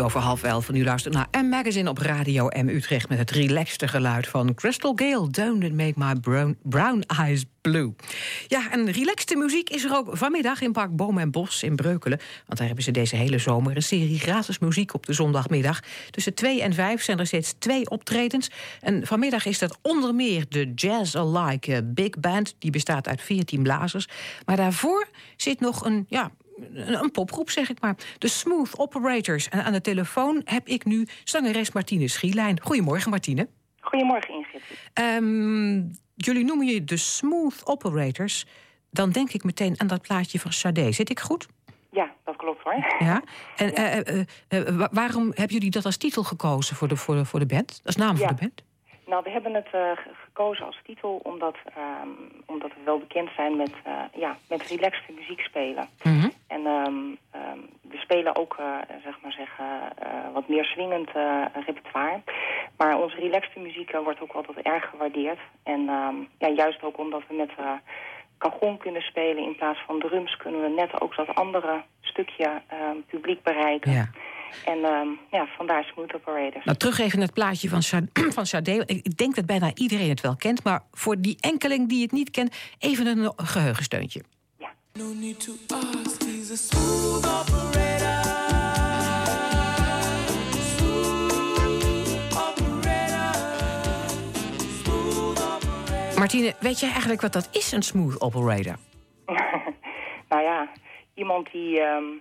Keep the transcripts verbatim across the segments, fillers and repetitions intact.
over half elf en u luistert naar M Magazine op Radio M Utrecht met het relaxte geluid van Crystal Gale. Don't it make my brown, brown eyes blue. Ja, en relaxte muziek is er ook vanmiddag in Park Boom en Bos in Breukelen. Want daar hebben ze deze hele zomer een serie gratis muziek op de zondagmiddag. Tussen twee en vijf zijn er steeds twee optredens. En vanmiddag is dat onder meer de Jazz Alike Big Band. Die bestaat uit veertien blazers. Maar daarvoor zit nog een, ja, een popgroep, zeg ik maar. De Smooth Operators. En aan de telefoon heb ik nu zangeres Martine Schielijn. Goedemorgen, Martine. Goedemorgen, Ingrid. Um, jullie noemen je de Smooth Operators. Dan denk ik meteen aan dat plaatje van Sade. Zit ik goed? Ja, dat klopt hoor. Ja. En ja. Uh, uh, uh, waarom hebben jullie dat als titel gekozen voor de, voor de, voor de band? Als naam ja. voor de band? Nou, we hebben het uh, gekozen als titel omdat, um, omdat we wel bekend zijn met, uh, ja, met relaxte muziek spelen. Mm-hmm. En um, um, we spelen ook uh, zeg maar zeggen, uh, wat meer swingend uh, repertoire. Maar onze relaxte muziek uh, wordt ook altijd erg gewaardeerd. En um, ja, juist ook omdat we met uh, cajon kunnen spelen in plaats van drums, kunnen we net ook dat andere stukje uh, publiek bereiken. Ja. En um, ja, vandaar Smooth Operators. Nou, terug even naar het plaatje van Sade. Van Sade. Ik denk dat bijna iedereen het wel kent, maar voor die enkeling die het niet kent, even een geheugensteuntje. Ja. No need to ask, he's a smooth operator. Smooth operator. Smooth operator. Martine, weet jij eigenlijk wat dat is, een smooth operator? Nou ja, iemand die Um,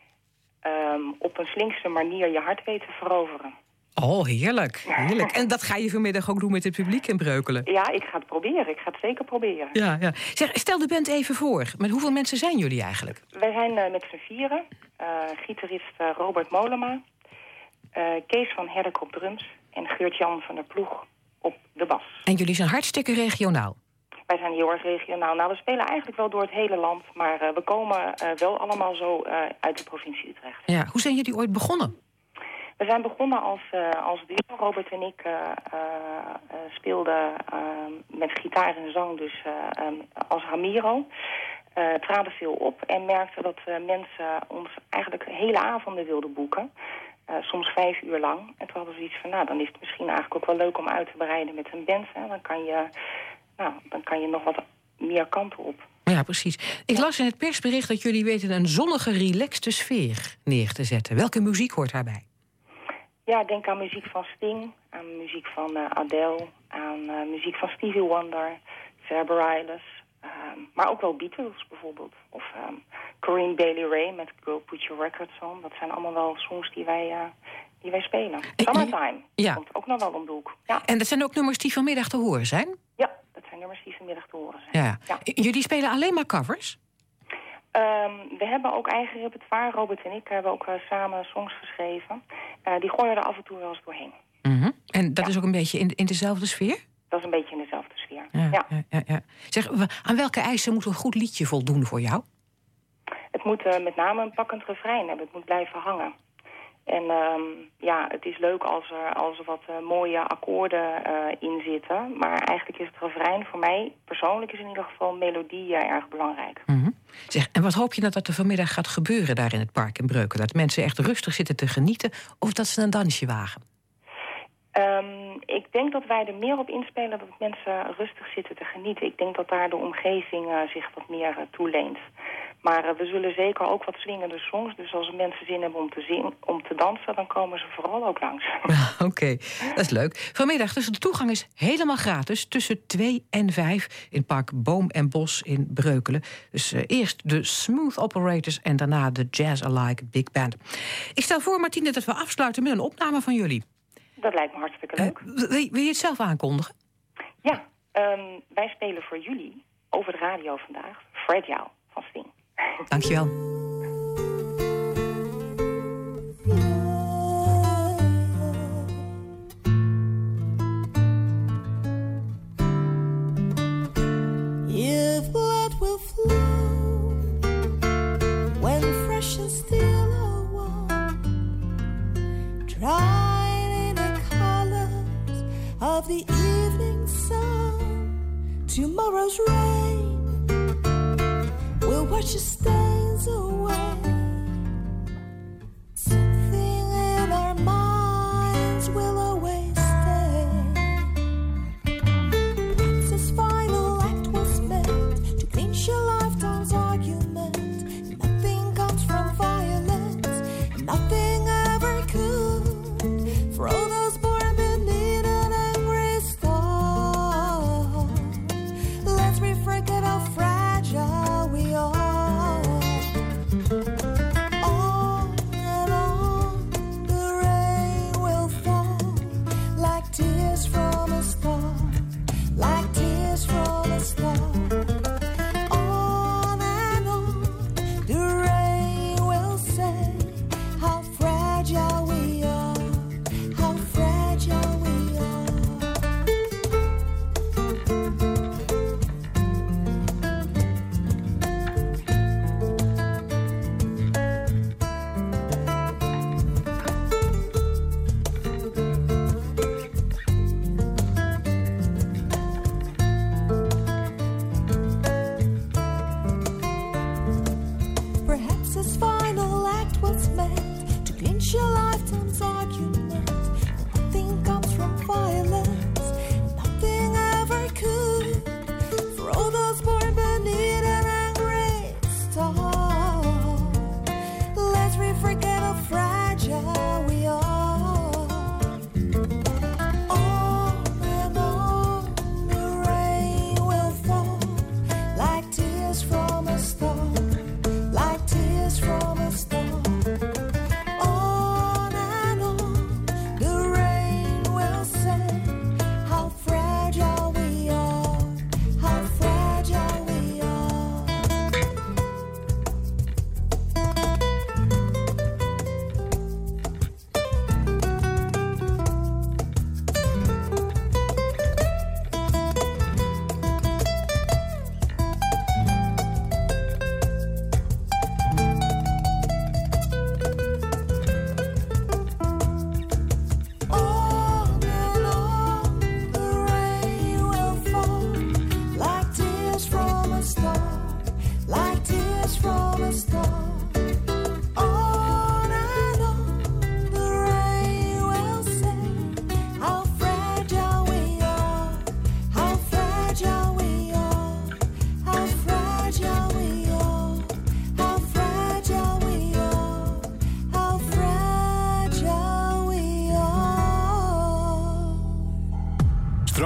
Um, op een slinkse manier je hart weet te veroveren. Oh, heerlijk. heerlijk. En dat ga je vanmiddag ook doen met het publiek in Breukelen? Ja, ik ga het proberen. Ik ga het zeker proberen. Ja, ja. Zeg, stel de band even voor. Met hoeveel mensen zijn jullie eigenlijk? Wij zijn uh, met z'n vieren. Uh, gitarist uh, Robert Molema. Uh, Kees van Herdek op drums. En Geurt-Jan van der Ploeg op de bas. En jullie zijn hartstikke regionaal? Wij zijn heel erg regionaal. Nou, we spelen eigenlijk wel door het hele land. Maar uh, we komen uh, wel allemaal zo uh, uit de provincie Utrecht. Ja, hoe zijn jullie ooit begonnen? We zijn begonnen als, uh, als duo. Robert en ik uh, uh, uh, speelden uh, met gitaar en zang dus uh, um, als Ramiro. Uh, traden veel op en merkten dat uh, mensen ons eigenlijk hele avonden wilden boeken. Uh, soms vijf uur lang. En toen hadden we zoiets van, nou, dan is het misschien eigenlijk ook wel leuk om uit te breiden met een band. Hè. Dan kan je... Nou, dan kan je nog wat meer kanten op. Ja, precies. Ik las in het persbericht dat jullie weten een zonnige, relaxte sfeer neer te zetten. Welke muziek hoort daarbij? Ja, denk aan muziek van Sting, aan muziek van uh, Adele, aan uh, muziek van Stevie Wonder, Faber Isles, um, maar ook wel Beatles bijvoorbeeld. Of um, Corinne Bailey Rae met Girl Put Your Records On. Dat zijn allemaal wel songs die wij, uh, die wij spelen. Summertime ja. komt ook nog wel om de hoek. Ja. En dat zijn ook nummers die vanmiddag te horen zijn? Ja, dat zijn nummers die vanmiddag te horen zijn. Ja. Ja. Jullie spelen alleen maar covers? Um, we hebben ook eigen repertoire. Robert en ik hebben ook uh, samen songs geschreven. Uh, die gooien er af en toe wel eens doorheen. Mm-hmm. En dat ja. is ook een beetje in, in dezelfde sfeer? Dat is een beetje in dezelfde sfeer, ja. ja. ja, ja, ja. Zeg, aan welke eisen moet een goed liedje voldoen voor jou? Het moet uh, met name een pakkend refrein hebben. Het moet blijven hangen. En um, ja, het is leuk als er, als er wat uh, mooie akkoorden uh, in zitten. Maar eigenlijk is het refrein voor mij, persoonlijk is in ieder geval melodie uh, erg belangrijk. Mm-hmm. Zeg, en wat hoop je dat, dat er vanmiddag gaat gebeuren daar in het park in Breukelen? Dat mensen echt rustig zitten te genieten of dat ze een dansje wagen? Um, ik denk dat wij er meer op inspelen dat mensen rustig zitten te genieten. Ik denk dat daar de omgeving uh, zich wat meer uh, toeleent. Maar uh, we zullen zeker ook wat swingende songs. Dus als mensen zin hebben om te, zingen, om te dansen, dan komen ze vooral ook langs. Oké, okay, dat is leuk. Vanmiddag, dus de toegang is helemaal gratis tussen twee en vijf in Park Boom en Bos in Breukelen. Dus uh, eerst de Smooth Operators en daarna de Jazz Alike Big Band. Ik stel voor, Martine, dat we afsluiten met een opname van jullie. Dat lijkt me hartstikke leuk. Uh, wil, wil je het zelf aankondigen? Ja, um, wij spelen voor jullie over de radio vandaag Fragile van Sting. Dankjewel. If blood will flow when fresh and still or warm, dried in the colors of the evening sun, tomorrow's rain will wash your stains away. Something in our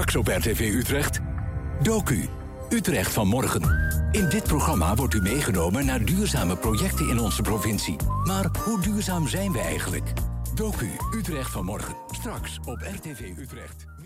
Straks op R T V Utrecht. Docu. Utrecht van morgen. In dit programma wordt u meegenomen naar duurzame projecten in onze provincie. Maar hoe duurzaam zijn we eigenlijk? Docu Utrecht van morgen. Straks op R T V Utrecht.